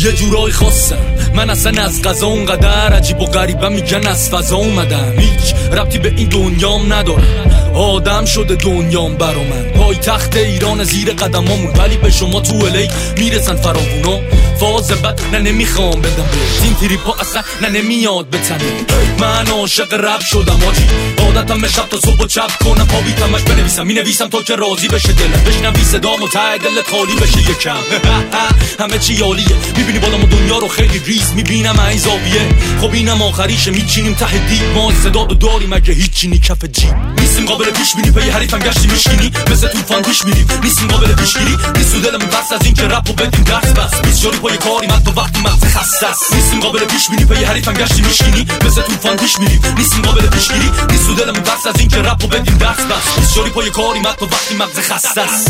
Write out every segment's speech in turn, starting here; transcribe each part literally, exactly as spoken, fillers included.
یه جورای خاصم من اصلا از قضا اونقدر عجیب و غریبم میگن از فضا اومدم هیچ ربطی به این دنیام ندارم آدم شده دنیام برا من پای تخت ایران زیر قدمامون ولی به شما تو الی میرسن فراوونا فاز بد نه نمیخوام بدم به این تریپا اصلا نه نمیاد بتنه من عاشق رپ شدم آجی عادتم به شب تا صبح و چپ کنم پا بیتمش بنویسم مینویسم تا که راضی بشه دلم بشنوی صدام و ته دلت خالی بشه یکم همه چی عالیه میبینی بالام دنیا رو خیلی ریز میبینم این زاویه خب اینم آخریشه میچینیم ته دیگ ما صدا رو داریم اگه هیچی نی کف جیب نیستیم قابل پیش بینی پی حریفم گشتی میشکینی مثل طوفان پیش میریم نیستیم قابل پیشگیری نیست تو دلمون بس از این که رپ و بدیم درس بس بیست جاری پای کاری من تو وقتی مغز خسته است نیستیم قابل پیش بینی پی حریفم گشتی میشکینی مثل طوفان پیش میریم نیستیم قابل پیشگیری نیست تو دلمون بس از این که رپ و بدیم درس بس بیست جاری پای کاری من تو وقتی مغز خسته است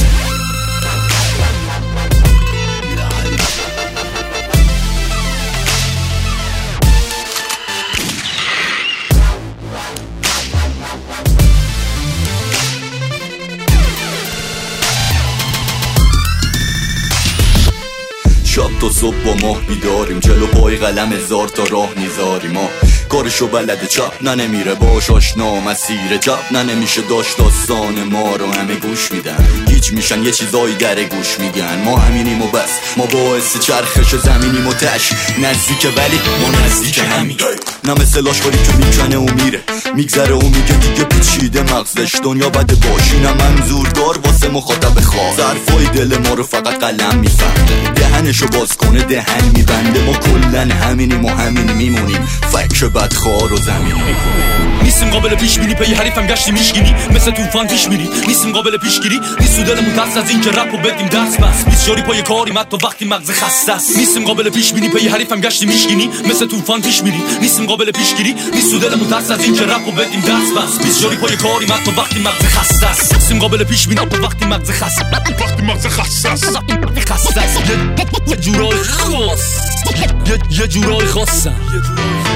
شب تا صبح با ماه بیداریم جلو پای قلم هزار تا راه نیزاریم ما کارشو بلده چپ نه نمیره باش آشنا مسیر جب نه نمیشه داشت داستان ما رو همه گوش میدن گیج میشن یه چیزایی در گوش میگن ما همینیم و بس ما باعث چرخش زمینیم و تش نزدیک ولی ما نزدیک همین نه مثل لاشخوری که میکنه و میره میگذره و میگه دیگه پیچیده مغزش دنیا بده باشی نه منظوردار واسه مخاطب خواست ظرفای دل ما رو فقط قلم میفهمه دهنشو باز کنه دهن میبنده ما کلن همینیم و همین میمونیم فکر بدخوار و زمین میکنیم نیستیم قابل پیش بینی پی حریفم گشتی میشگینی مثل طوفان پیش میری نیستیم قابل پیشگیری نیست تو دلمون ترس از این که رپ و بدیم درس بس بیست جاری پای کاری من تو وقتی مغز خسته است نیستیم قابل پیش بینی پی حریفم گشتی میشگینی مثل طوفان پیش میری نیستیم قابل پیشگیری نیست تو دلمون ترس از این که رپ و بدیم درس بس بیست جاری پای کاری من تو وقتی مغز خسته است نیستیم قابل پیش بینی تو وقتی مغز خسته وقتی مغز خسته است خسته است یه جورای خاص یه جورای خاصم